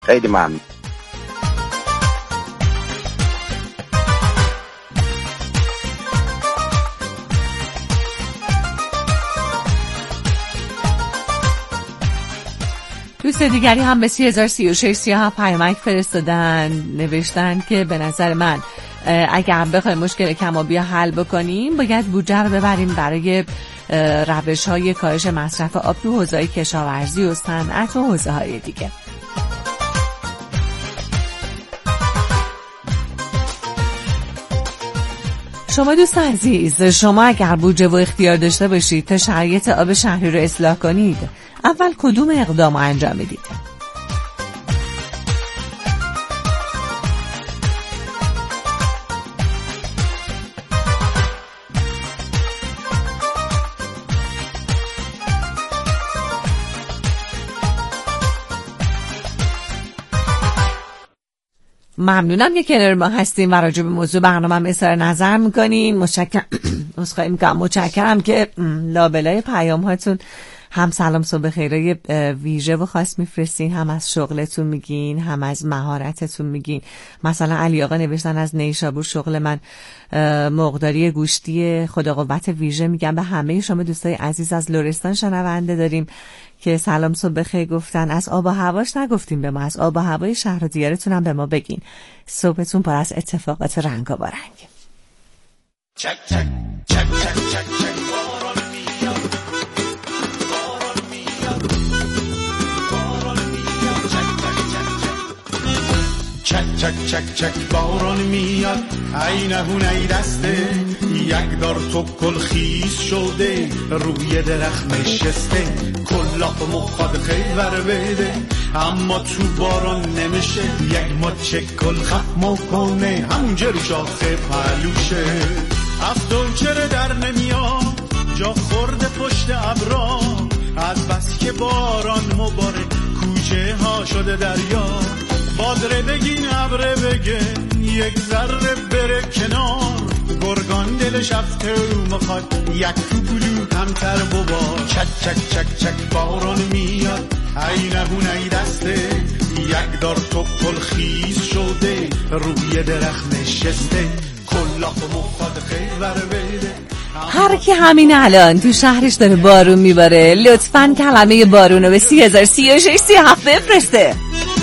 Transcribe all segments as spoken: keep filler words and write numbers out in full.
خیلی ممنون. دوست دیگری هم به سی هزار سی و شش سی و هفت پیامک فرستادن، نوشتن که به نظر من اگر بخوایم مشکل کم‌آبی حل بکنیم باید بودجه رو ببریم برای روش‌های کاهش مصرف آب تو حوزه‌های کشاورزی و صنعت و حوزه‌های دیگه. شما دوست عزیز، شما اگر بودجه و اختیار داشته باشید تا شرایط آب شهری رو اصلاح کنید، اول کدوم اقدام رو انجام میدید؟ ممنونم که کنار ما هستیم و راجع به موضوع برنامه اظهار نظر میکنین. متشکرم عذرخواهی میکنم متشکرم که لابلای پیام هاتون هم سلام صبح خیرای ویژه و خاص میفرستین، هم از شغلتون میگین، هم از مهارتتون میگین. مثلا علی آقا نوشتن از نیشابور شغل من مرغداری گوشتی، خدا قوت ویژه میگم به همه شما دوستای عزیز. از لرستان شنونده داریم که سلام صبح بخیر گفتن. از آب و هواش نگفتیم به ما، از آب و هوای شهر و دیارتون هم به ما بگین. صبحتون پر از اتفاقات رنگ و بارنگ. چک چک چک چک چک چک باران میاد، باران میاد، باران میاد، چک چک چک چک چک باران میاد. ای نهون ای دسته یک دار تو کل خیز شده، روی درخت نشسته کلاق مخواد خیور بده، اما تو باران نمیشه یک ماچه کل خم کنه، همونجا رو شاخه پلوشه. افتون چرا در نمیاد جا خورده پشت ابرا، از بس که باران مباره کوچه ها شده دریا. بادره بگین ابره بگه یک ذره بره کنار، گرگان دلش افته و مخواد یک کوبلو کمتر ببار. چک چک چک چک باران میاد، ای نهون ای دسته یک دار تو کل خیز شده، روی درخت نشسته کلاق مخواد خیور بده. هر کی همین الان تو شهرش داره بارون میباره لطفاً کلمه بارون رو به سی هزار سی و شش سی و هفت بفرسته.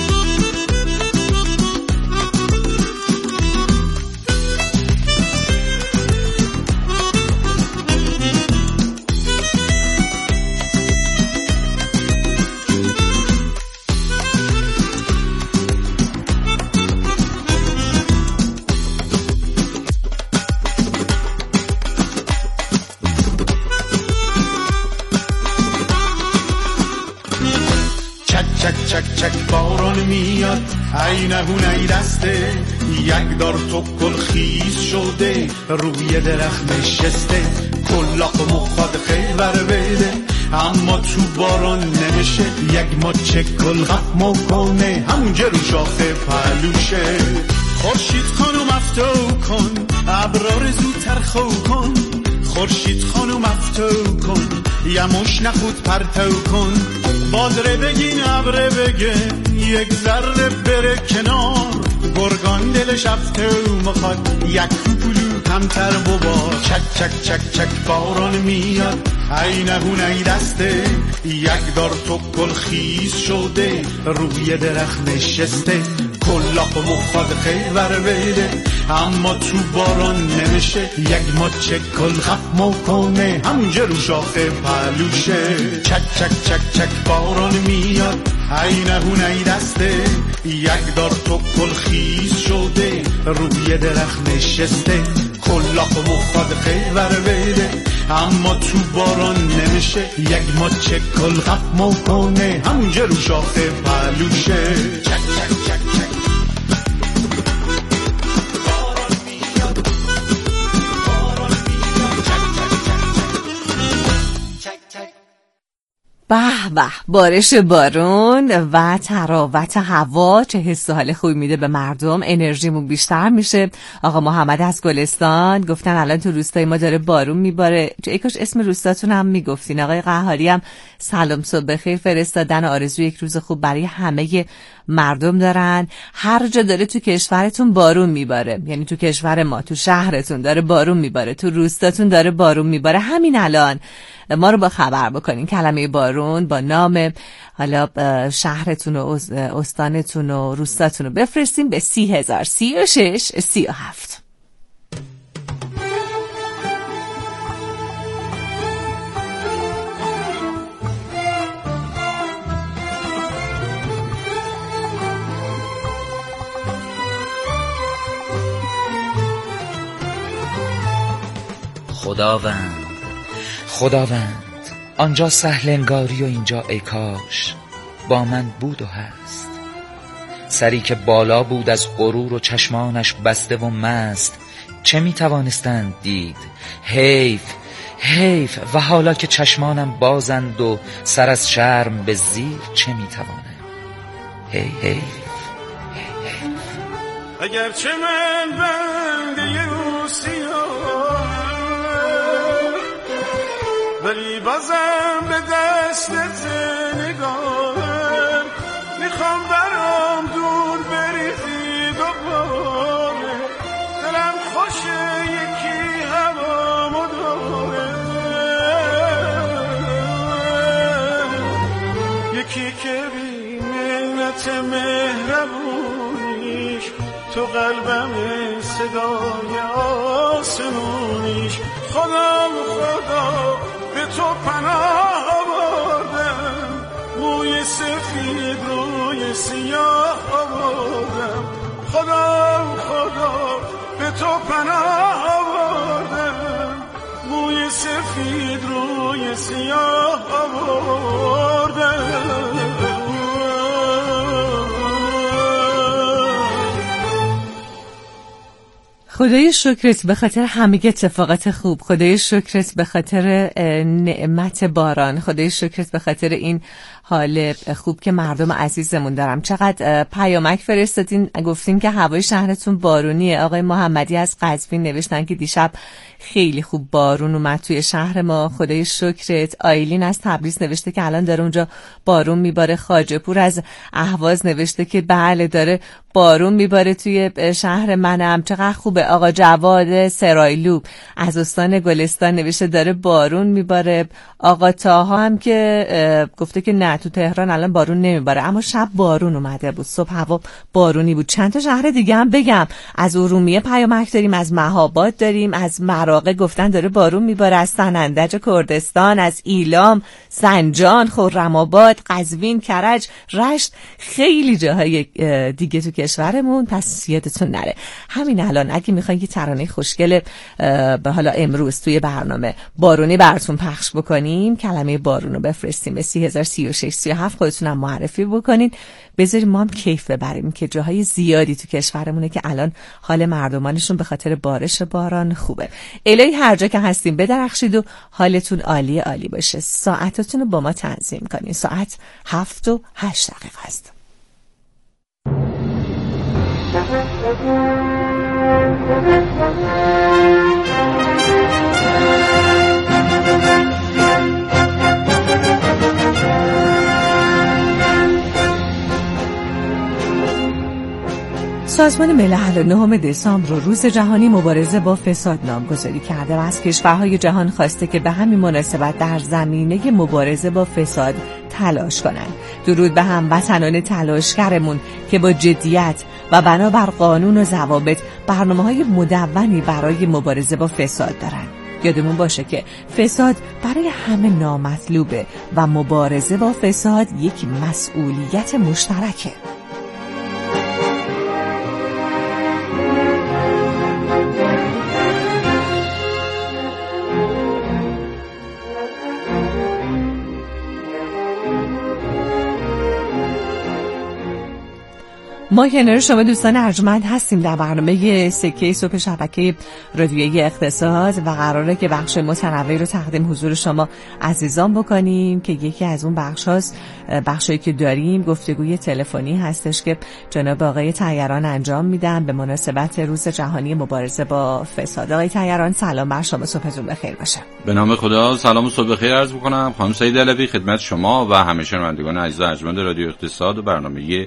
چک چک باران میاد، ای نهون ای دسته یک دار تو کل خیز شده، روی درخت نشسته کلاق مخواد خیور بده، اما تو باران نمیشه یک ماچه کل خم کنه، همونجا رو شاخه پلوشه. خورشید خانم افتو کن ابرار زودتر خو کن، خورشید خانم افتو کن یموش نخود پرتو کن. بادره بگین ابره بگه یک ذره بره کنار، گرگان دلش افته و مخواد یک کوپولو کمتر ببار. چک چک چک چک باران میاد، ای نهون ای دسته یک دار تو کل خیز شده، روی درخت نشسته کلاق مخواد خیور بده، اما تو باران نمیشه یک ماچه کل خم کنه، همونجا رو شاخه پلوشه. چک چک چک چک باران میاد، ای نهون ای دسته یک دار تو کل خیز شده، روی درخت نشسته کلاق مخواد خیور بده، اما تو باران نمیشه یک ماچه کل خم کنه، همونجا رو شاخه پلوشه. چک چک چک چک به به، بارش بارون و تراوت هوا چه حس و حال خوبی میده به مردم، انرژیمون بیشتر میشه. آقا محمد از گلستان گفتن الان تو روستای ما داره بارون میباره، ای کاش اسم روستاتون هم میگفتین. آقای قهاری هم سلام صبح بخیر فرستادن، آرزوی یک روز خوب برای همه مردم دارن. هر جا داره تو کشورتون بارون میباره، یعنی تو کشور ما، تو شهرتون داره بارون میباره، تو روستاتون داره بارون میباره. همین الان ما رو با خبر بکنین. کلمه بارون با نام حالا شهرتون و استانتون و روستاتون رو بفرستیم به سی هزار سی و شش سی و هفت. خداوند خداوند آنجا سهل انگاری و اینجا ای کاش با من بود و هست. سری که بالا بود از غرور و چشمانش بسته و مست، چه می توانستند دید؟ حیف حیف. و حالا که چشمانم بازند و سر از شرم به زیر، چه می توانم؟ هی حیف حیف. اگرچه من بنده او سیاه، ولی بازم به دستت نگاهم. میخوام برام دور بریزی دوباره، دلم خوشه یکی هوامو داره، یکی که بی منت مهربونیش تو قلبم صدای آسمونیش. خدا خدا به تو پناه آوردم، موی سفید روی سیاه آوردم. خدا خدا به تو پناه آوردم، موی سفید روی سیاه آوردم. خدای شکرت به خاطر همه اتفاقات خوب، خدای شکرت به خاطر نعمت باران، خدای شکرت به خاطر این حال خوب که مردم عزیزمون دارم. چقدر پیامک فرستادین، گفتین که هوای شهرتون بارونیه. آقای محمدی از قزوین نوشتن که دیشب خیلی خوب بارون اومد توی شهر ما، خدای شکرت. آیلین از تبریز نوشته که الان داره اونجا بارون میباره. خواجه پور از اهواز نوشته که بله داره بارون میباره توی شهر منم. چقدر خوبه. آقا جواد سرایلو از استان گلستان نوشته داره بارون میباره. آقا تاها هم که گفته که نه تو تهران الان بارون نمیباره، اما شب بارون اومده بود، صبح هوا بارونی بود. چند تا شهر دیگه هم بگم، از ارومیه پیامک داریم، از مهاباد داریم، از مراغه گفتن داره بارون میباره، از سنندج کردستان، از ایلام، سنجان، خرم‌آباد، قزوین، کرج، رشت، خیلی جاهای دیگه تو کشورمون. پس یادتون نره همین الان اگه میخواین که ترانه خوشگل به حالا امروز توی برنامه بارونی براتون پخش بکنیم، کلمه بارون رو بفرستیم به سی هزار سی و شش سی و هفت، خودتونم معرفی بکنین، بذاریم ما هم کیف ببریم که جاهای زیادی تو کشورمونه که الان حال مردمانشون به خاطر بارش باران خوبه. الهی هر جا که هستیم بدرخشید و حالتون عالی عالی باشه. ساعتاتون رو با ما تنظیم کنین. ساعت هفت و هشت دقیقه است. سازمان ملل نهم دسامبر رو روز جهانی مبارزه با فساد نامگذاری کرده و از کشورهای جهان خواسته که به همین مناسبت در زمینه مبارزه با فساد تلاش کنند. درود به هموطنان تلاشگرمون که با جدیت و بنابر قانون و ضوابط برنامه‌های مدونی برای مبارزه با فساد دارند. یادمون باشه که فساد برای همه نامطلوبه و مبارزه با فساد یک مسئولیت مشترکه. ما کنار شما دوستان ارجمند هستیم در برنامه سکه صبح شبکه رادیویی اقتصاد و قراره که بخش متنوعی رو تقدیم حضور شما عزیزان بکنیم که یکی از اون بخش هاست بخشی که داریم گفتگوی تلفنی هستش که جناب آقای طیران انجام میدن به مناسبت روز جهانی مبارزه با فساد. آقای طیران سلام بر شما، صبحتون بخیر باشه. به نام خدا سلام و صبح بخیر عرض می‌کنم خانم سعید علوی خدمت شما و همه شنوندگان عزیز و ارجمند رادیو اقتصاد و برنامه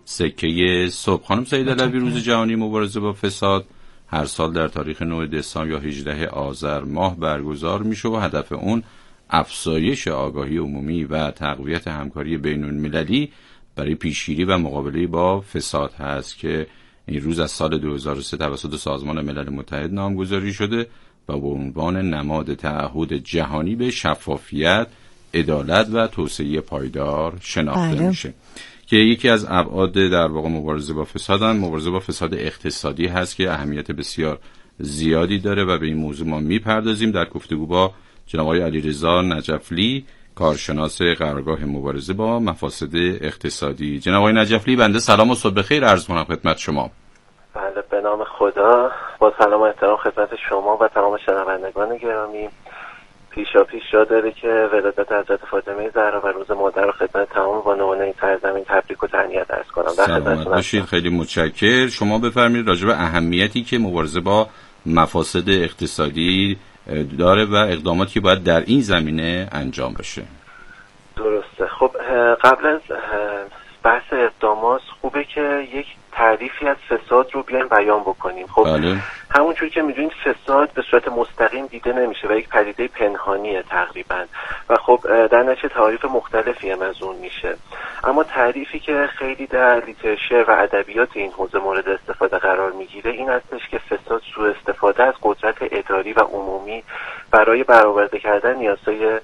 سکه صبح. خانم سعید علوی، روز جهانی مبارزه با فساد هر سال در تاریخ نه دسامبر یا هجدهم آذر ماه برگزار میشه و هدف اون افزایش آگاهی عمومی و تقویت همکاری بین‌المللی برای پیشگیری و مقابله با فساد هست که این روز از سال دو هزار و سه توسط سازمان ملل متحد نامگذاری شده و به عنوان نماد تعهد جهانی به شفافیت، عدالت و توسعه پایدار شناخته بله. میشه که یکی از ابعاد در واقع مبارزه با فساد هم مبارزه با فساد اقتصادی هست که اهمیت بسیار زیادی داره و به این موضوع ما میپردازیم در گفتگو با جناب آقای علیرضا نجفلی، کارشناس قرارگاه مبارزه با مفاسد اقتصادی. جناب آقای نجفلی، بنده سلام و صبح بخیر عرض کنم خدمت شما. بله، به نام خدا، با سلام و احترام خدمت شما و تمام شنوندگان گرامی. پیشا پیش جا داره که ولادت حضرت فاطمه زهرا و روز مادر رو خدمت تمام بانوان این سرزمین تبریک و تهنیت عرض کنم. سلامت باشید، خیلی متشکرم. شما بفرمایید راجع به اهمیتی که مبارزه با مفاسد اقتصادی داره و اقداماتی که باید در این زمینه انجام بشه. درسته. خب قبل از بحث اقدامات خوبه که یک تعریفی از فساد رو بیایم بیان بکنیم. خب بله. همونجور که میدونید فساد به صورت مستقیم دیده نمیشه و یک پدیده پنهانیه تقریبا و خب در نتیجه تعریف مختلفی هم از اون میشه، اما تعریفی که خیلی در لیترچر و ادبیات این حوزه مورد استفاده قرار میگیره این هستش که فساد سوء استفاده از قدرت اداری و عمومی برای برآورده کردن نیازهای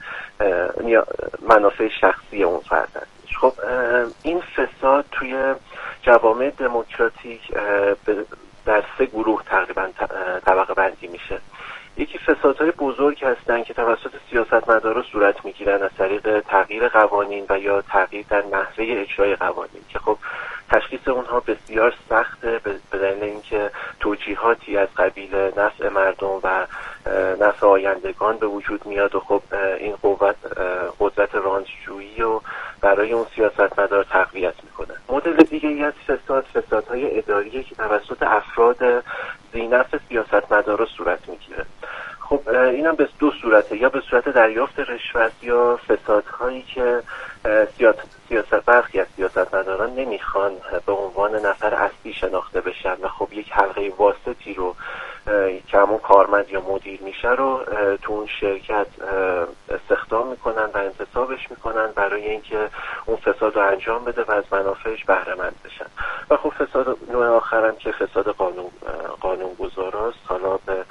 منافع شخصی اون فرد هستش. خب این فساد توی جوامع دموکراتیک در سه گروه تقریبا طبقه بندی میشه. یکی فسادهای بزرگ هستن که توسط سیاستمدارا صورت میگیرن از طریق تغییر قوانین و یا تغییر در نحوه اجرای قوانین که خب تشخیص اونها بسیار سخته به دلیل اینکه توجیهاتی از قبیل نفع مردم و نفع آیندگان به وجود میاد و خب این قوت قدرت رانتجویی رو برای اون سیاستمدار تقویت میکنه. مدل دیگه ای از فساد فسادهای اداریه که توسط افراد ذی‌نفع سیاستمدارا صورت میگیره. خب اینم به دو صورته، یا به صورت دریافت رشوت یا فسادهایی که سیاست برخی از سیاستمداران نمیخوان به عنوان نفر اصلی شناخته بشن و خب یک حلقه واسطی رو که همون کارمند یا مدیر میشه رو تو اون شرکت استخدام میکنن و انتصابش میکنن برای اینکه اون فساد رو انجام بده و از منافعش بهره مند بشن. و خب فساد نوع آخرم که فساد قانون قانونگذاراست، حالا به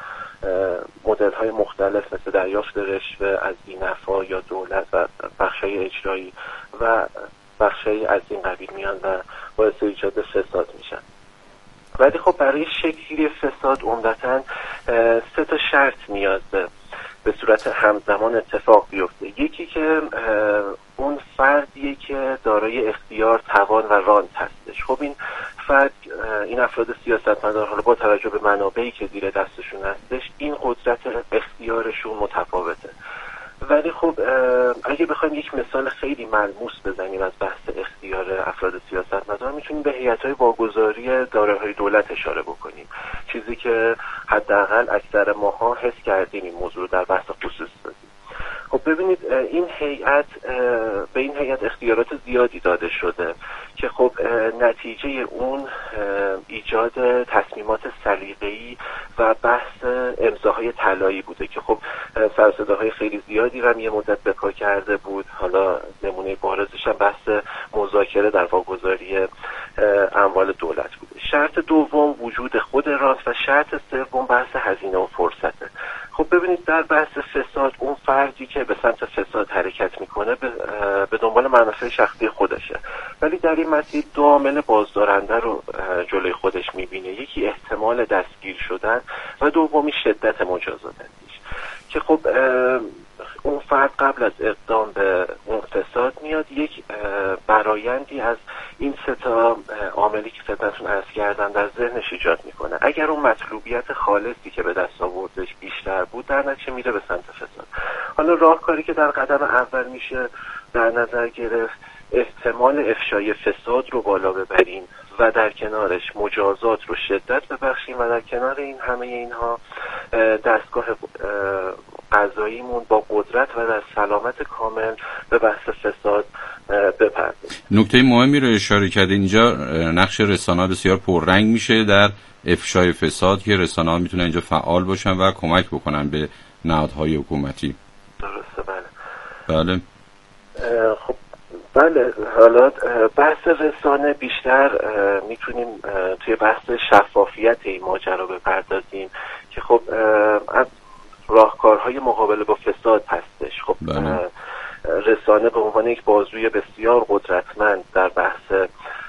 مدل های مختلف مثل دریافت رشوه از بی‌نفع یا دولت و بخشای اجرایی و بخشای از این قبیل میان و باعث ایجاد فساد میشن. ولی خب برای شکلی فساد عمدتاً سه تا شرط نیاز به صورت همزمان اتفاق بیفته. یکی که اون فردیه که دارای اختیار، توان و رانت هستش. خب این فرد، این افراد سیاستمدار حالا با توجه به منابعی که زیر دستشون هستش این قدرت اختیارشون متفاوته. ولی خب اگه بخوایم یک مثال خیلی ملموس بزنیم از بحث اختیار افراد سیاستمدار میتونیم به هیئت‌های واگذاری دارایی‌های دولت اشاره بکنیم، چیزی که حداقل اکثر ماها حس کردیم این موضوع در بحث خصوصی دادیم. خب ببینید این هیئت به این هیئت اختیارات زیادی داده شده که خب نتیجه اون ایجاد تصمیمات سلیقه‌ای و بحث امضاهای طلایی بوده که خب سر و صداهای خیلی زیادی رو یه مدت به پا کرده بود. حالا نمونه بارزش هم بحث مذاکره در واگذاری اموال دولت بوده. شرط دوم وجود خود رانت و شرط سوم بحث هزینه و فرصته. خب ببینید در بحث فساد اون فردی که به سمت فساد حرکت میکنه به دنبال منافع شخصی خودشه، ولی در این مسیر دو عامل بازدارنده رو جلوی خودش میبینه. یکی احتمال دستگیر شدن و دومی شدت مجازاتش که خب اون فرد قبل از اقدام به اون فساد میاد یک برایندی از این سه تا عاملی که خدمتتون عرض کردم در ذهنش ایجاد میکنه. اگر اون مطلوبیت خالصی که به دست آوردش بیشتر بود در نتیجه میره به سمت فساد. حالا راهکاری که در قدم اول میشه در نظر گرفت احتمال افشای فساد رو بالا ببریم و در کنارش مجازات رو شدت ببخشیم و در کنار این همه اینها دستگاه قضاییمون با قدرت و در سلامت کامل به بحث فساد بپردازیم. نکته مهمی رو اشاره کردین اینجا، نقش رسانه‌ها بسیار پررنگ میشه در افشای فساد که رسانه‌ها میتونن اینجا فعال باشن و کمک بکنن به نهادهای حکومتی. درسته. بله بله. خب بله، حالا بحث رسانه بیشتر میتونیم توی بحث شفافیت این ماجرا بپردازیم که خب از راهکارهای مقابله با فساد هستش. خب بله. رسانه به عنوان یک بازوی بسیار قدرتمند در بحث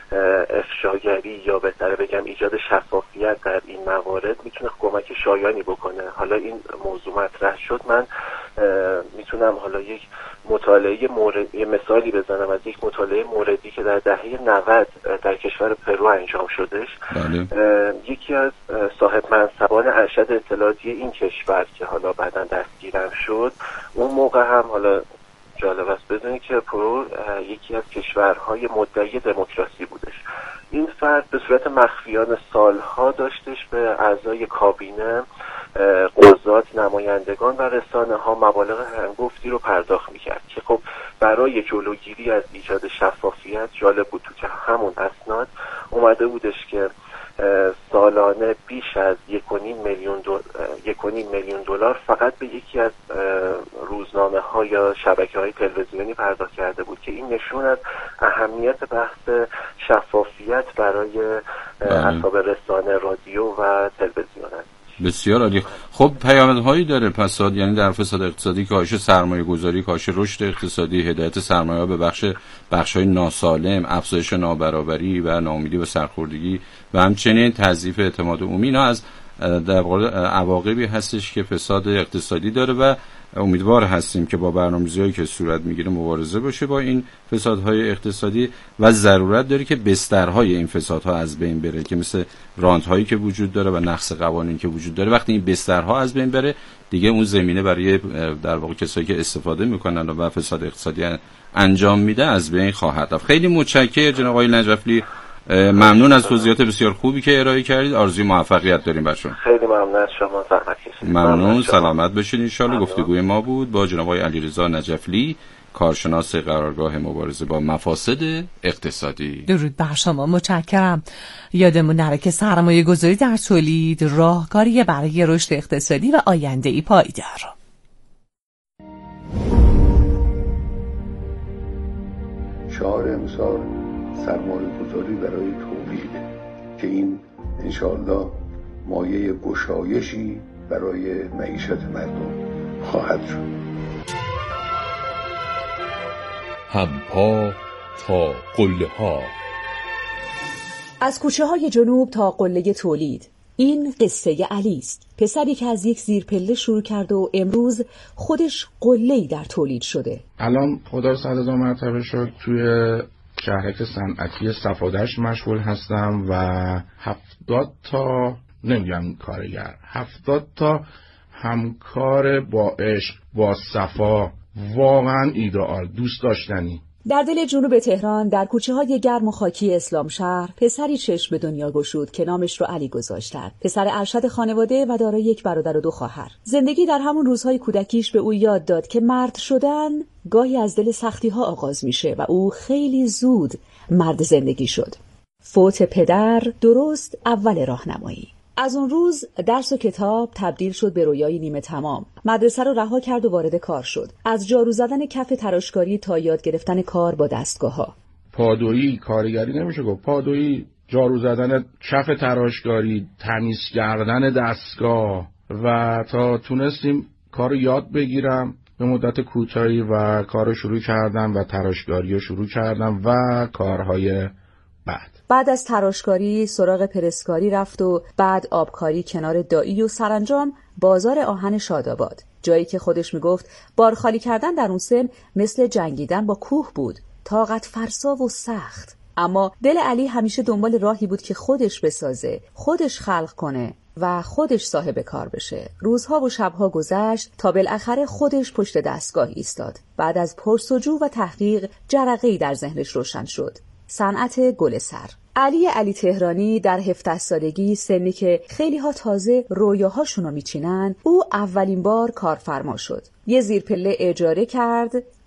افشاگری یا بهتره بگم ایجاد شفافیت در این موارد میتونه کمک شایانی بکنه. حالا این موضوع مطرح شد، من میتونم حالا یک مطالعه مورد، یه مثالی بزنم از یک مطالعه موردی که در دهه نود در کشور پرو انجام شدش. بله. یکی از صاحب منصبان ارشد اطلاعاتی این کشور که حالا بعداً دستگیرم شد، اون موقع هم حالا جالب است بدونید که پرو یکی از کشورهای مدعی دموکراسی بودش. این فرد به صورت مخفیانه سالها داشتش به اعضای کابینه، قضات، نمایندگان و رسانه ها مبالغ هنگفتی رو پرداخت میکرد که خب برای جلوگیری از ایجاد شفافیت جالب بود تو که همون اسناد اومده بودش که سالانه بیش از یک و نیم میلیون دلار یک و نیم میلیون دلار فقط به یکی از روزنامه ها یا شبکه های تلویزیونی پرداخت کرده بود که این نشون از اهمیت بحث شفافیت برای اصحاب رسانه، رادیو و تلویزیون است. بسیار عالی. خب پیامدهایی داره فساد، یعنی در فساد اقتصادی کاهش سرمایه گذاری، کاهش رشد اقتصادی، هدایت سرمایه به بخش بخش‌های ناسالم، افزایش نابرابری و ناامیدی و سرخوردگی و همچنین تضعیف اعتماد عمومی. اینا از در واقع عواقبی هستش که فساد اقتصادی داره و امیدوار هستیم که با برنامه‌ریزی‌هایی که صورت میگیره مبارزه بشه با این فسادهای اقتصادی و ضرورت داره که بسترهای این فسادها از بین بره که مثل رانت‌هایی که وجود داره و نقض قوانین که وجود داره. وقتی این بسترها از بین بره دیگه اون زمینه برای در واقع کسایی که استفاده میکنن و فساد اقتصادی انجام میده از بین خواهد رفت. خیلی متشکرم جناب آقای نجفلی، ممنون از توضیحات بسیار خوبی که ارائه کردید. آرزوی موفقیت داریم برشون. خیلی ممنون از شما، زحمت کشیدید. ممنون، سلامت باشید ان شاء الله. گفتگوی ما بود با جناب آقای علیرضا نجفلی، کارشناس قرارگاه مبارزه با مفاسد اقتصادی. درود بر شما، متشکرم. یادمون نره که سرمایه گذاری در تولید راهکاریه برای رشد اقتصادی و آینده‌ای پایدار. شعار امسال سرمایه گذاری برای تولیده که این انشاءالله مایه گشایشی برای معیشت مردم خواهد شد. همپا تا قله ها، از کوچه های جنوب تا قله تولید. این قصه علی است، پسری که از یک زیرپله شروع کرد و امروز خودش قله‌ای در تولید شده. الان خدا رو صد هزار مرتبه شکر توی شهرک صنعتی صفادشت مشغول هستم و هفتاد تا نمیگم کارگر، هفتاد تا همکار با عشق، با صفا، واقعا ایدئال، دوست داشتنی. در دل جنوب تهران، در کوچه های گرم و خاکی اسلام شهر، پسری چشم به دنیا گشود که نامش رو علی گذاشتند. پسر ارشد خانواده و دارای یک برادر و دو خواهر. زندگی در همون روزهای کودکیش به او یاد داد که مرد شدن گاهی از دل سختی ها آغاز میشه و او خیلی زود مرد زندگی شد. فوت پدر درست اول راهنمایی. از اون روز درس و کتاب تبدیل شد به رویای نیمه تمام. مدرسه رو رها کرد و وارد کار شد. از جارو زدن کف تراشکاری تا یاد گرفتن کار با دستگاه‌ها. پادویی، کارگری نمیشه گفت، پادویی، جارو زدن کف تراشکاری، تمیز کردن دستگاه و تا تونستیم کارو یاد بگیرم به مدت کوتاهی و کارو شروع کردم و تراشکاری رو شروع کردم و کارهای بعد. بعد از تراشکاری سراغ پرسکاری رفت و بعد آبکاری کنار دایی و سرانجام بازار آهن شاداباد، جایی که خودش میگفت بار خالی کردن در اون سن مثل جنگیدن با کوه بود، طاقت فرسا و سخت. اما دل علی همیشه دنبال راهی بود که خودش بسازه، خودش خلق کنه و خودش صاحب کار بشه. روزها و شبها گذشت تا بالاخره خودش پشت دستگاه ایستاد. بعد از پرسجو و تحقیق جرقه‌ای در ذهنش روشن شد: صنعت گل سر. علی علی تهرانی در هفده سالگی، سنی که خیلی ها تازه رویاهاشونو میچینن، او اولین بار کارفرما شد. یه زیرپله اجاره کرد،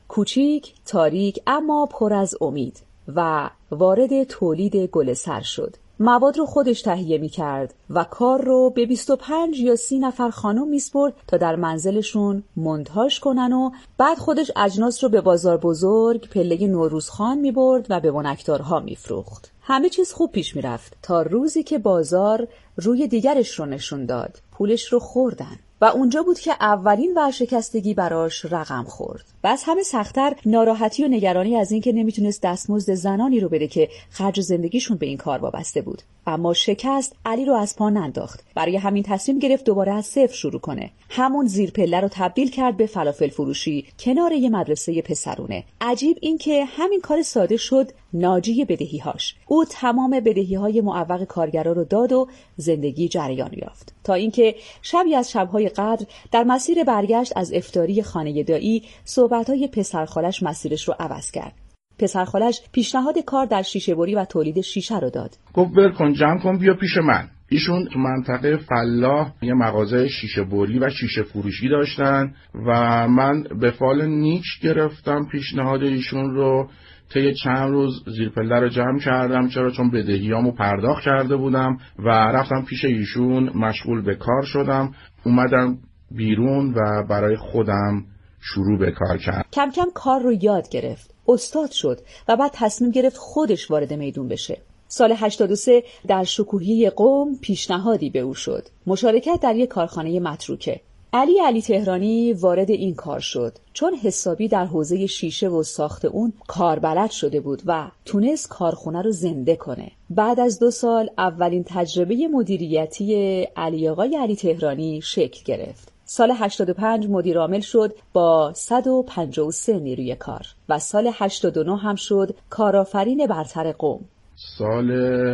کوچیک، تاریک اما پر از امید و وارد تولید گلسر شد. مواد رو خودش تهیه می کرد و کار رو به بیست و پنج یا سی نفر خانم می سپرد تا در منزلشون مونتاژ کنن و بعد خودش اجناس رو به بازار بزرگ پله نوروزخان می برد و به ونکدارها می فروخت. همه چیز خوب پیش می رفت تا روزی که بازار روی دیگرش رو نشون داد. پولش رو خوردن. و اونجا بود که اولین ورشکستگی براش رقم خورد. و از همه سخت‌تر ناراحتی و نگرانی از این که نمیتونست دستمزد زنانی رو بده که خرج زندگیشون به این کار وابسته بود. اما شکست علی رو از پا ننداخت. برای همین تصمیم گرفت دوباره از صفر شروع کنه. همون زیر پله رو تبدیل کرد به فلافل فروشی کنار یه مدرسه پسرونه. عجیب این که همین کار ساده شد ناجی بدهی‌هاش. او تمام بدهی‌های معوق کارگرا رو داد و زندگی جریان یافت. تا اینکه شبی از شب‌های قدر در مسیر برگشت از افطاری خانه دایی صحبت‌های پسرخالش مسیرش رو عوض کرد. پسرخالش پیشنهاد کار در شیشه بری و تولید شیشه رو داد. گفت ول کن، جمع کن، بیا پیش من. ایشون تو منطقه فلاح یه مغازه شیشه بری و شیشه فروشی داشتن و من به فال نیک گرفتم پیشنهاد ایشون رو. طی چند روز زیر پله رو جمع کردم، چرا؟ چون بدهیامو پرداخت کرده بودم و رفتم پیش ایشون، مشغول به کار شدم. اومدم بیرون و برای خودم شروع به کار کردم. کم کم کار رو یاد گرفت، استاد شد و بعد تصمیم گرفت خودش وارد میدون بشه. سال هشتاد و سه در شکوهی قم پیشنهادی به او شد، مشارکت در یک کارخانه متروکه. علی علی تهرانی وارد این کار شد چون حسابی در حوزه شیشه و ساخت اون کاربلد شده بود و تونست کارخونه رو زنده کنه. بعد از دو سال اولین تجربه مدیریتی علی آقای علی تهرانی شکل گرفت. سال هشتاد و پنج مدیر عامل شد با صد و پنجاه و سه نیروی کار و سال هشتاد و نه هم شد کارآفرین برتر قم. سال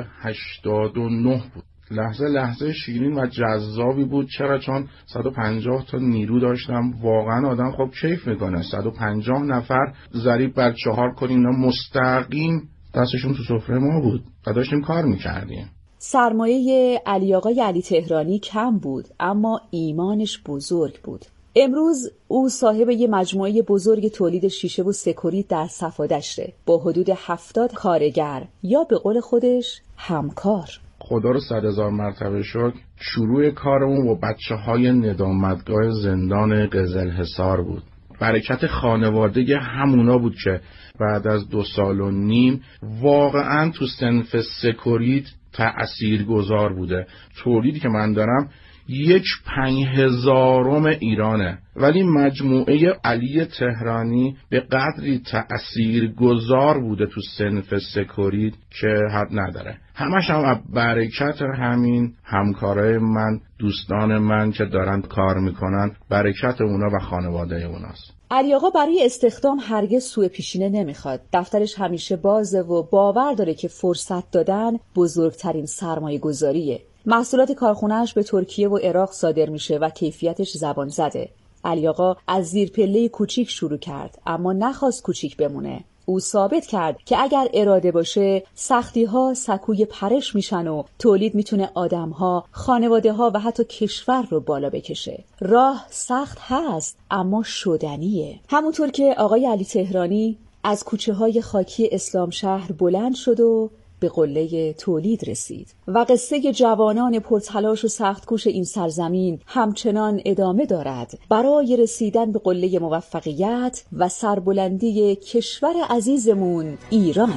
هشتاد و نه بود. لحظه لحظه شیرین و جذابی بود. چرا؟ چون صد و پنجاه تا نیرو داشتم. واقعا آدم خب کیف میکنه. صد و پنجاه نفر ضریب بر چهار کنیم، مستقیم دستشون تو سفره ما بود و داشتیم کار میکردیم. سرمایه علی آقای علی تهرانی کم بود اما ایمانش بزرگ بود. امروز او صاحب یه مجموعه بزرگ تولید شیشه و سکوریت در صفادشته با حدود هفتاد کارگر یا به قول خودش همکار. خدا رو صد هزار مرتبه شکر. شروع کارمون با بچه های ندامتگاه زندان قزلحصار بود. برکت خانواده همونا بود که بعد از دو سال و نیم واقعا تو صنف سکوریت تأثیر گذار بوده. تولیدی که من دارم یک پنج هزارم ایرانه، ولی مجموعه علی تهرانی به قدری تأثیر گذار بوده تو صنف سکوریت که حد نداره. همش هم برکت همین همکارای من، دوستان من که دارن کار میکنن، برکت اونا و خانواده اوناست. علی آقا برای استخدام هرگز سوء پیشینه نمیخواد. دفترش همیشه بازه و باور داره که فرصت دادن بزرگترین سرمایه گذاریه. محصولات کارخونه‌اش به ترکیه و عراق صادر میشه و کیفیتش زبان زده. علی آقا از زیر پله کوچیک شروع کرد اما نخواست کوچیک بمونه. او ثابت کرد که اگر اراده باشه سختی‌ها سکوی پرش میشن و تولید میتونه آدم‌ها، خانواده‌ها و حتی کشور رو بالا بکشه. راه سخت هست اما شدنیه. همونطور که آقای علی تهرانی از کوچه‌های خاکی اسلام شهر بلند شد و به قله تولید رسید و قصه جوانان پرتلاش و سختکوش این سرزمین همچنان ادامه دارد برای رسیدن به قله موفقیت و سربلندی کشور عزیزمون ایران.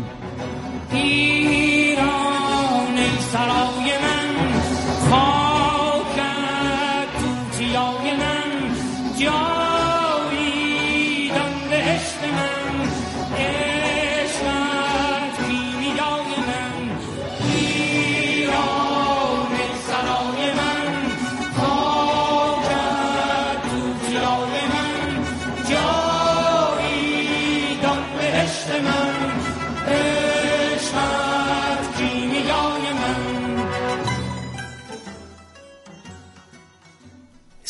ایران ای سرای من، خاکت توتیای من، جاویدان بهشت من،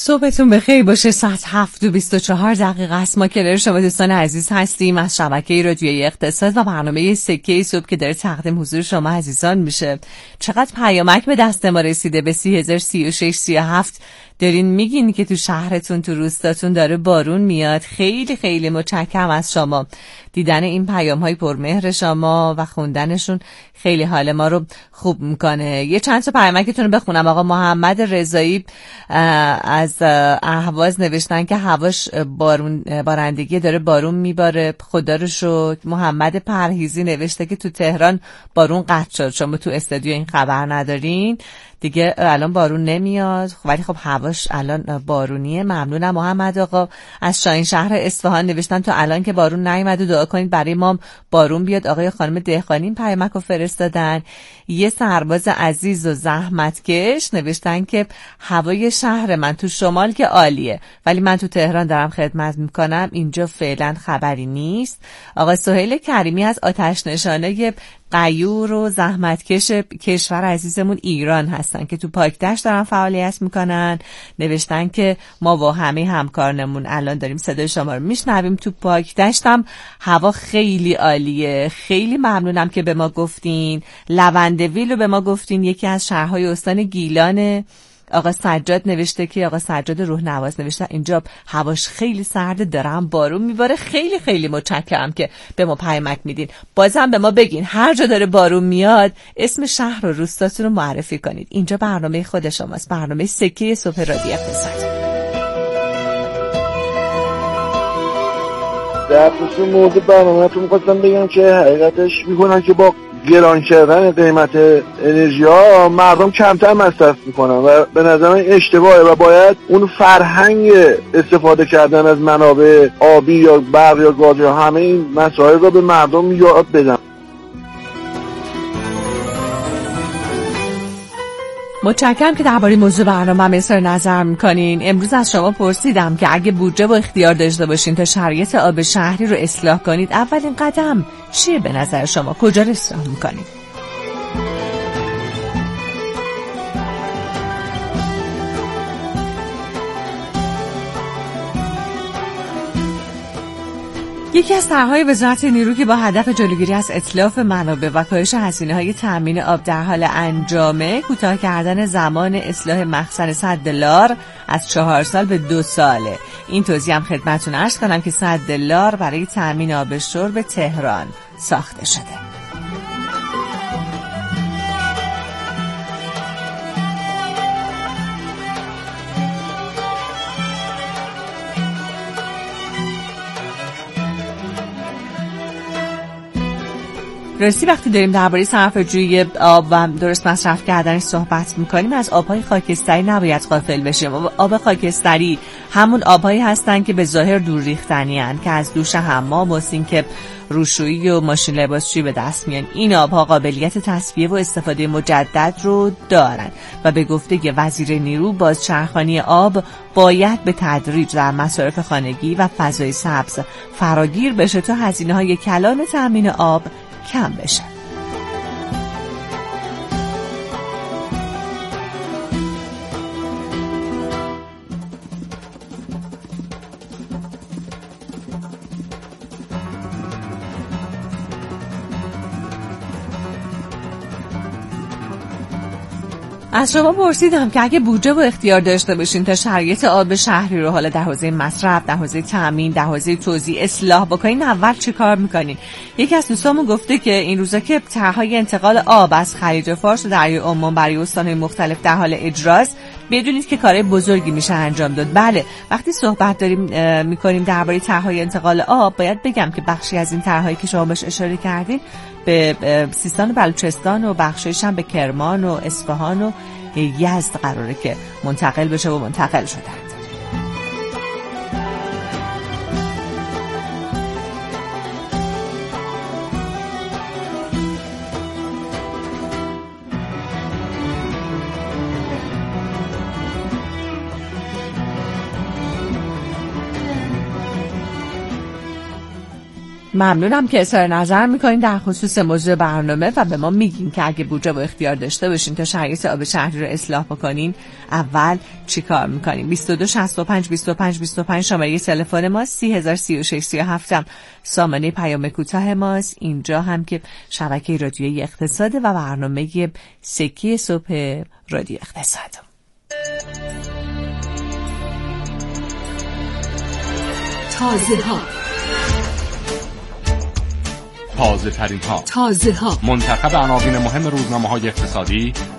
صبحتون بخیر باشه. ساعت هفت و بیست و چهار دقیقه است. ما کنار شما دوستان عزیز هستیم از شبکه رادیویی اقتصاد و برنامه سکه صبح که داره تقدیم حضور شما عزیزان میشه. چقدر پیامک به دست ما رسیده به سی هزار سی و شش سی و هفت. دارین میگین که تو شهرتون تو روستاتون داره بارون میاد. خیلی خیلی متشکرم از شما. دیدن این پیام های پرمهر شما و خوندنشون خیلی حال ما رو خوب میکنه. یه چند تا پیامکتون رو بخونم. آقا محمد رضایی از اهواز نوشتن که هواش بارون بارندگی داره، بارون میباره، خدا رو شکر. محمد پرهیزی نوشته که تو تهران بارون قطع شد. شما تو استودیو این خبر ندارین دیگه، الان بارون نمیاد ولی خب هواش الان بارونیه. ممنونم محمد آقا. از شاهین شهر اصفهان نوشتن تو الان که بارون نیومد و دعا کنید برای ما بارون بیاد. آقای خانم دهقانی این پیامک رو فرستادن. یه سرباز عزیز و زحمتکش نوشتن که هوای شهر من تو شمال که عالیه ولی من تو تهران دارم خدمت میکنم، اینجا فعلا خبری نیست. آقای سهیل کریمی از آتش نشانه غیور و زحمتکش کشور عزیزمون ایران هستن که تو پاکدشت دارن فعالیت میکنن. نوشتن که ما با همه همکارانمون الان داریم صدای شما رو میشنویم. تو پاکدشتم هوا خیلی عالیه. خیلی ممنونم که به ما گفتین. لونده‌ویل رو به ما گفتین، یکی از شهرهای استان گیلانه. آقا سجاد نوشته که آقا سجاد روح نواز نوشته اینجا هواش خیلی سرده، دارم بارون میباره. خیلی خیلی متشکرم که به ما پیامک میدین. بازم به ما بگین هر جا داره بارون میاد اسم شهر و روستاتون رو معرفی کنید. اینجا برنامه خود شماست، برنامه سکه صبح رادیو اقتصاد. در خصوص موضوع برنامه‌تون می‌خواستم بگم که حقیقتش می‌کنن که با گران کردن قیمت انرژی ها مردم کمتر مصرف میکنن و به نظر من اشتباهه و باید اون فرهنگ استفاده کردن از منابع آبی یا برق یا گاز یا همه این مسائل رو به مردم یاد بدن. متشکرم که درباره موضوع برنامه اظهار نظر میکنین. امروز از شما پرسیدم که اگه بودجه و اختیار داشته باشین تا شرایط آب شهری رو اصلاح کنید اولین قدم چیه به نظر شما؟ کجا رو اصلاح میکنید؟ یکی از طرح‌های وزارت نیرو که با هدف جلوگیری از اتلاف منابع و کاهش هزینه‌های تامین آب در حال انجامه، کوتاه کردن زمان اصلاح مخزن صد دلار از چهار سال به دو ساله. این توضیح هم خدمتتون عرض کنم که صد دلار برای تامین آب شرب تهران ساخته شده. راستی وقتی داریم درباره صرفه‌جویی آب و درست مصرف کردنش صحبت میکنیم از آبهای خاکستری نباید غافل بشیم. آب خاکستری همون آبهایی هستن که به ظاهر دور ریختنی هستن که از دوش حمام و سینک روشویی و ماشین لباسشویی به دست میان. این آبها قابلیت تصفیه و استفاده مجدد رو دارن و به گفته وزیر نیرو بازچرخانی آب باید به تدریج در مصارف خانگی و فضای سبز فراگیر بشه تا هزینه‌های کلان تامین آب کم بشه. از شما پرسیدم که اگه بودجه و اختیار داشته باشین تا شرایط آب شهری رو حالا در حوزه مصرف، در حوزه تامین، در حوزه توزیع اصلاح بکنین اول چی کار میکنین؟ یکی از دوستامون گفته که این روزا که طرح‌های انتقال آب از خلیج فارس و دریای عمان برای استان‌های مختلف در حال اجراست، بدونید که کارهای بزرگی میشه انجام داد. بله، وقتی صحبت داریم میکنیم درباره طرح‌های انتقال آب، باید بگم که بخشی از این طرح‌هایی که شما بهش اشاره کردین به سیستان و بلوچستان و بخشایش هم به کرمان و اصفهان و یزد قراره که منتقل بشه و منتقل شدن. ممنونم که اظهار نظر میکنین در خصوص موضوع برنامه و به ما میگین که اگه بودجه و اختیار داشته باشین تا شرایط آب شهری رو اصلاح بکنین اول چی کار میکنین؟ بیست و دو شصت و پنج بیست و پنج بیست و پنج شماره تلفن ما، سی هزار سی و شش سی و هفت هم سامانه پیام کوتاه ماست. اینجا هم که شبکه رادیویی اقتصاد و برنامه سکی صبح رادیو اقتصاد. تازه ها تازه ترین ها تازه ها منتخب عناوین مهم روزنامه های اقتصادی